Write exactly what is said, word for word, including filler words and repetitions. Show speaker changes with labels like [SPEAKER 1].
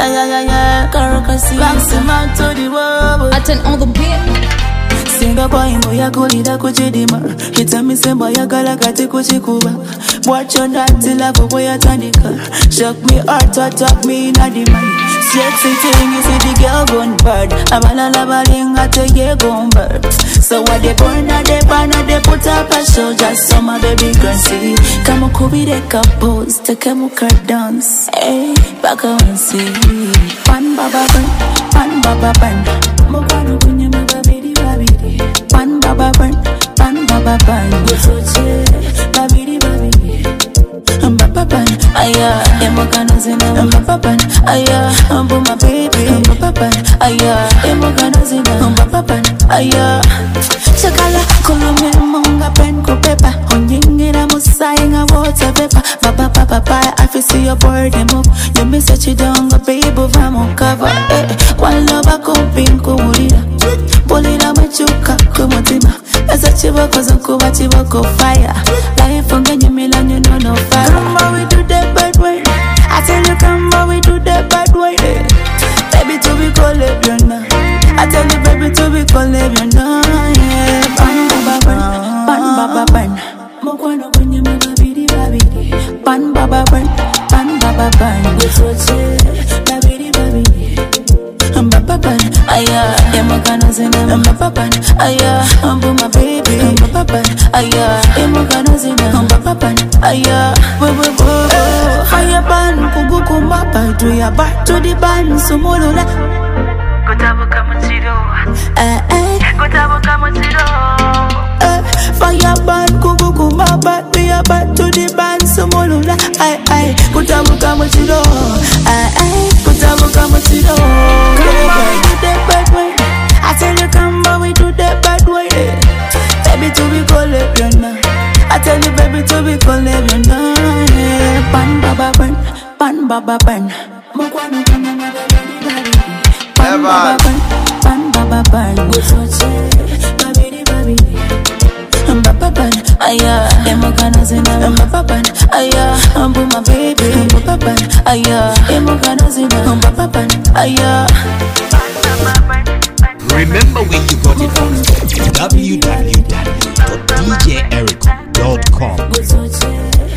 [SPEAKER 1] Yeah, yeah, yeah, yeah. Caracas, maximum to the world.
[SPEAKER 2] Attend all the beat.
[SPEAKER 1] Singapore imbo ya kulida kuchidima. Hita misembo ya galakati kuchikuba. Watch on that till I go ya tanika. Shock me heart, attack me in a demand. Sexy thing, you see the girl gone bad. I'm a labaring at a year gone bad. So what they burn at they burn at they put up a show. Just some of baby can see. Come on, Kobe they compose. Take a muka dance. Hey, back on see. Pan baba pan, pan baba pan. Mokano kunye mga baby baby. Pan baba pan, pan baba pan. Gosoche, baby baby. Baba pan, aya. Emokano zina, baba pan, aya. Ambo my baby, baba pan, aya. Emokano zina, baba pan, aya. Chakala, kulume munga pen ko pepa. Onyingira musainga water pepa. Baba papa papa, I feel see your body move. You miss it, you don't go baby, vamo cover. One love a coping kumurira. Bolina machuka kumutima. Esa chiva koza kuba chiva ko fire. Life on ganyi milan you know no fire. Come on we do that bad way. I tell you come on we do that bad way. Baby to be call it you know. I tell you baby to be call it you know. Pan baba pan, pan baba pan. Mokwano kunye mga bidi babidi. Pan baba pan, pan baba pan. Gosoche, babidi babidi. Baba pan, aya. Emokano zina, baba pan, aya. Ambo my baby, baba pan, aya. Emokano zina, baba pan, aya. Wo wo wo. Fire pan, kuguku mapa. Do ya back to the band, sumulula.
[SPEAKER 3] Kotabo kamuchiro.
[SPEAKER 1] Eh eh.
[SPEAKER 3] Kotabo kamuchiro.
[SPEAKER 1] Eh. Fire pan, kuguku mapa. Do ya back to the band, sumulula. Ay ay. Kotabo kamuchiro. Eh eh. Kotabo kamuchiro. I tell you come on we do that bad way. Baby to be call it you know. I tell you baby to be call it you know. Pan baba pan, pan baba pan. Mokwano kanya mga baby baby. Pan baba pan, pan baba pan. Gosoche, baby baby. Baba pan, aya. Emokano zina, baba pan, aya. Ambo my baby, baba pan, aya. Emokano zina, baba pan, aya.
[SPEAKER 4] Remember where you got it from. w w w dot d j eric dot com.